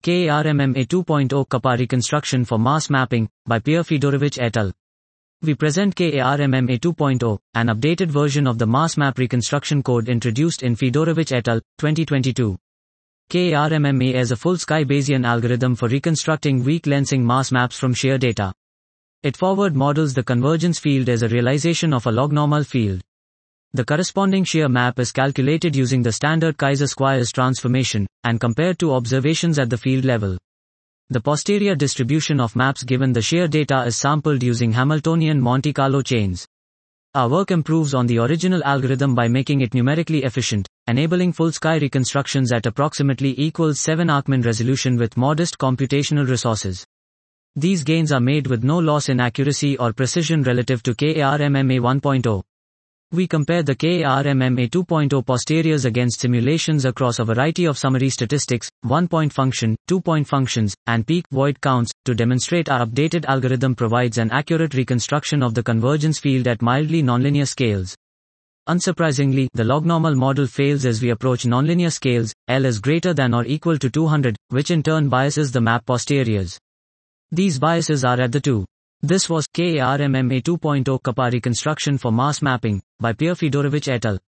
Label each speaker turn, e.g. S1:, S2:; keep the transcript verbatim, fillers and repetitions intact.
S1: KARMMA two point oh Kappa Reconstruction for Mass Mapping, by Pierre Fedorovich et al. We present KARMMA two point oh, an updated version of the mass map reconstruction code introduced in Fedorovich et al. twenty twenty-two. KARMMA is a full-sky Bayesian algorithm for reconstructing weak lensing mass maps from shear data. It forward models the convergence field as a realization of a log-normal field. The corresponding shear map is calculated using the standard Kaiser-Squires transformation, and compared to observations at the field level. The posterior distribution of maps given the shear data is sampled using Hamiltonian Monte Carlo chains. Our work improves on the original algorithm by making it numerically efficient, enabling full-sky reconstructions at approximately equals seven Arcmin resolution with modest computational resources. These gains are made with no loss in accuracy or precision relative to KARMMA one point oh. We compare the KARMMA two point oh posteriors against simulations across a variety of summary statistics, one-point function, two-point functions, and peak void counts, to demonstrate our updated algorithm provides an accurate reconstruction of the convergence field at mildly nonlinear scales. Unsurprisingly, the log-normal model fails as we approach nonlinear scales. L is greater than or equal to two hundred, which in turn biases the map posteriors. These biases are at the two. This was KARMMA two point oh Kappa Reconstruction for Mass Mapping, by Pierre Fedorovich et al.